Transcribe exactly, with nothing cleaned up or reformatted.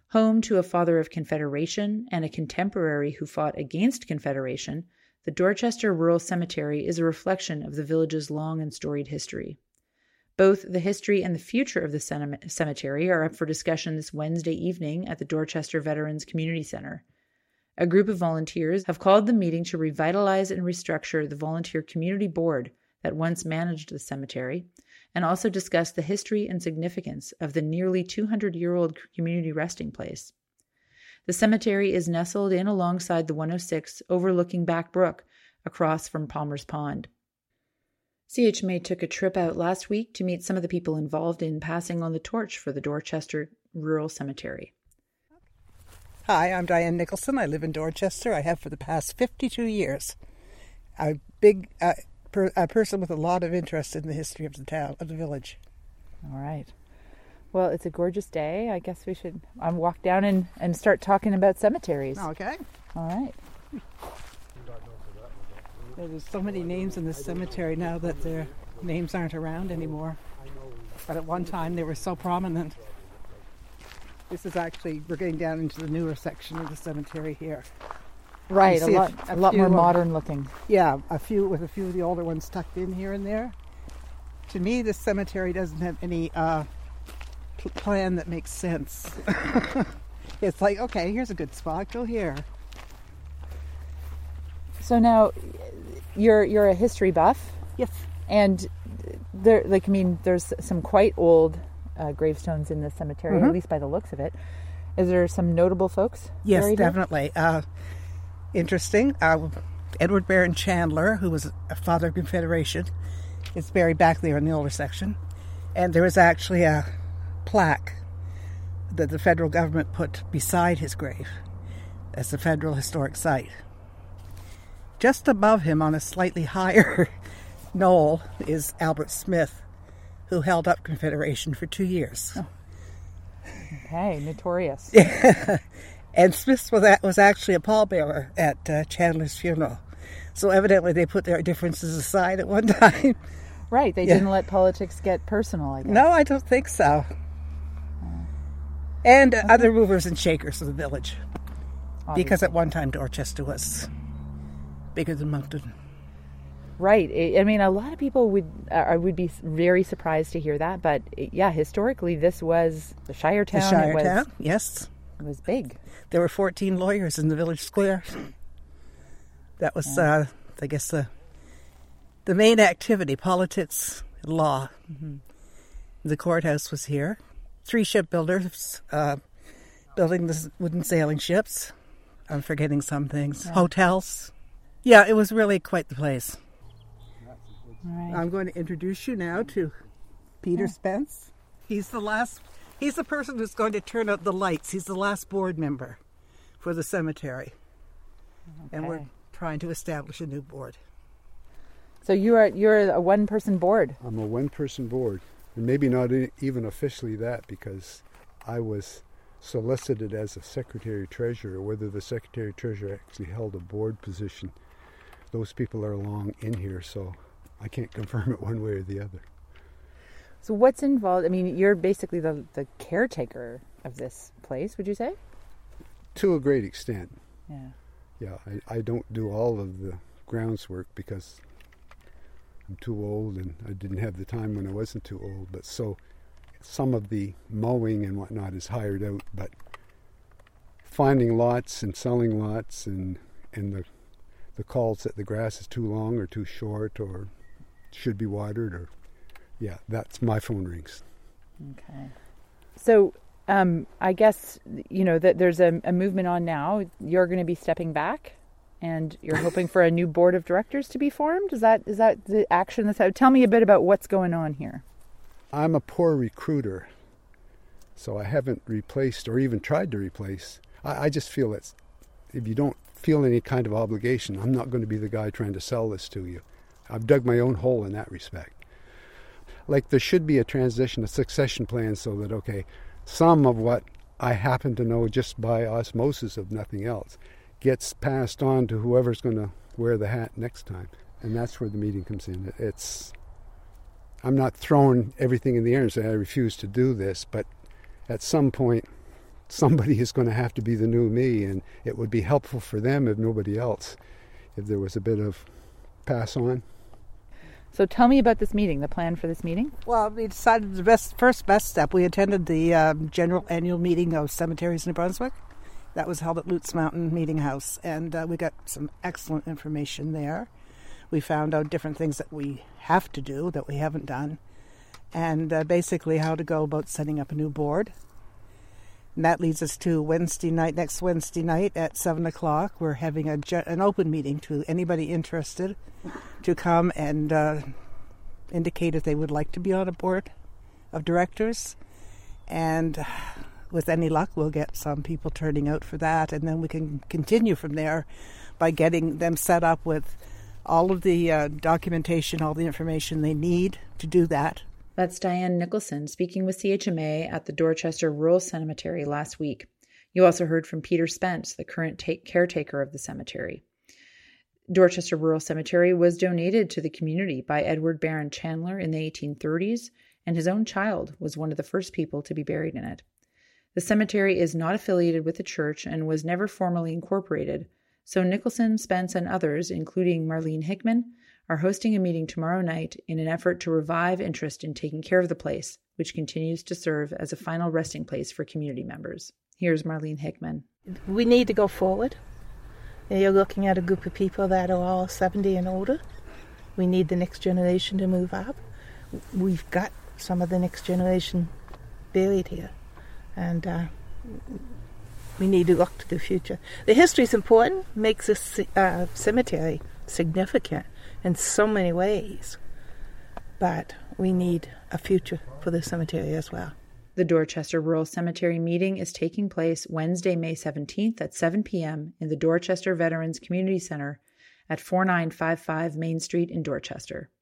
Home to a father of Confederation and a contemporary who fought against Confederation, the Dorchester Rural Cemetery is a reflection of the village's long and storied history. Both the history and the future of the cemetery are up for discussion this Wednesday evening at the Dorchester Veterans Community Center. A group of volunteers have called the meeting to revitalize and restructure the volunteer community board that once managed the cemetery, and also discuss the history and significance of the nearly two hundred year old community resting place. The cemetery is nestled in alongside the one oh six, overlooking Back Brook, across from Palmer's Pond. C H M A took a trip out last week to meet some of the people involved in passing on the torch for the Dorchester Rural Cemetery. Hi, I'm Diane Nicholson. I live in Dorchester. I have for the past fifty-two years. I'm a big uh, per, a person with a lot of interest in the history of the town, of the village. All right. Well, it's a gorgeous day. I guess we should um, walk down and, and start talking about cemeteries. Okay. All right. There's so many names in this cemetery now that their names aren't around anymore. But at one time they were so prominent. This is actually, we're getting down into the newer section of the cemetery here. Right, a lot, a, a lot more modern of, looking. Yeah, a few with a few of the older ones tucked in here and there. To me, this cemetery doesn't have any uh, pl- plan that makes sense. It's like, okay, here's a good spot, go here. So now, you're you're a history buff. Yes. And there, like, I mean, there's some quite old uh, gravestones in the cemetery, mm-hmm. at least by the looks of it. Is there some notable folks? Yes, definitely. Uh, interesting. Uh, Edward Barron Chandler, who was a father of Confederation, is buried back there in the older section. And there is actually a plaque that the federal government put beside his grave as the Federal Historic Site. Just above him on a slightly higher knoll is Albert Smith, who held up Confederation for two years. Oh. Okay, notorious. And Smith was actually a pallbearer at uh, Chandler's funeral. So evidently they put their differences aside at one time. Right, they yeah. didn't let politics get personal, I guess. No, I don't think so. Uh, and uh, okay. other movers and shakers of the village. Obviously. Because at one time Dorchester was bigger than Moncton. Right. I mean, a lot of people would uh, would be very surprised to hear that, but yeah, historically, this was the Shire town. The Shire it was, town, yes. It was big. There were fourteen lawyers in the village square. That was, yeah. uh, I guess, the the main activity: politics, law. Mm-hmm. The courthouse was here. Three shipbuilders uh, building the wooden sailing ships. I'm forgetting some things. Yeah. Hotels. Yeah, it was really quite the place. Right. I'm going to introduce you now to Peter yeah. Spence. He's the last, he's the person who's going to turn out the lights. He's the last board member for the cemetery. Okay. And we're trying to establish a new board. So you are, you're a one-person board? I'm a one-person board. And maybe not even officially that, because I was solicited as a secretary-treasurer. Whether the secretary-treasurer actually held a board position, those people are along in here, so I can't confirm it one way or the other. So what's involved? I mean, you're basically the, the caretaker of this place, would you say? To a great extent. Yeah. Yeah, I, I don't do all of the grounds work because I'm too old and I didn't have the time when I wasn't too old. But so some of the mowing and whatnot is hired out, but finding lots and selling lots and, and the the calls that the grass is too long or too short or should be watered, or yeah, that's my phone rings. Okay. So um, I guess, you know, that there's a, a movement on now. You're going to be stepping back and you're hoping for a new board of directors to be formed. Is that is that the action that's out? Tell me a bit about what's going on here. I'm a poor recruiter, so I haven't replaced or even tried to replace. I, I just feel that if you don't feel any kind of obligation, I'm not going to be the guy trying to sell this to you. I've dug my own hole in that respect. Like, there should be a transition, a succession plan, so that, okay, some of what I happen to know just by osmosis of nothing else gets passed on to whoever's going to wear the hat next time. And that's where the meeting comes in. It's, I'm not throwing everything in the air and saying I refuse to do this, but at some point somebody is going to have to be the new me, and it would be helpful for them, if nobody else, if there was a bit of pass on. So tell me about this meeting, the plan for this meeting. Well, we decided the best first best step. We attended the um, general annual meeting of cemeteries in New Brunswick. That was held at Lutz Mountain Meeting House, and uh, we got some excellent information there. We found out different things that we have to do that we haven't done, and uh, basically how to go about setting up a new board. And that leads us to Wednesday night, next Wednesday night at seven o'clock. We're having a, an open meeting to anybody interested to come and uh, indicate if they would like to be on a board of directors. And with any luck, we'll get some people turning out for that. And then we can continue from there by getting them set up with all of the uh, documentation, all the information they need to do that. That's Diane Nicholson speaking with C H M A at the Dorchester Rural Cemetery last week. You also heard from Peter Spence, the current ta- caretaker of the cemetery. Dorchester Rural Cemetery was donated to the community by Edward Barron Chandler in the eighteen thirties, and his own child was one of the first people to be buried in it. The cemetery is not affiliated with the church and was never formally incorporated, so Nicholson, Spence, and others, including Marlene Hickman, are hosting a meeting tomorrow night in an effort to revive interest in taking care of the place, which continues to serve as a final resting place for community members. Here's Marlene Hickman. We need to go forward. You're looking at a group of people that are all seventy and older. We need the next generation to move up. We've got some of the next generation buried here, and uh, we need to look to the future. The history is important, makes this uh, cemetery significant in so many ways, but we need a future for the cemetery as well. The Dorchester Rural Cemetery meeting is taking place Wednesday, May seventeenth at seven p.m. in the Dorchester Veterans Community Center at forty-nine fifty-five Main Street in Dorchester.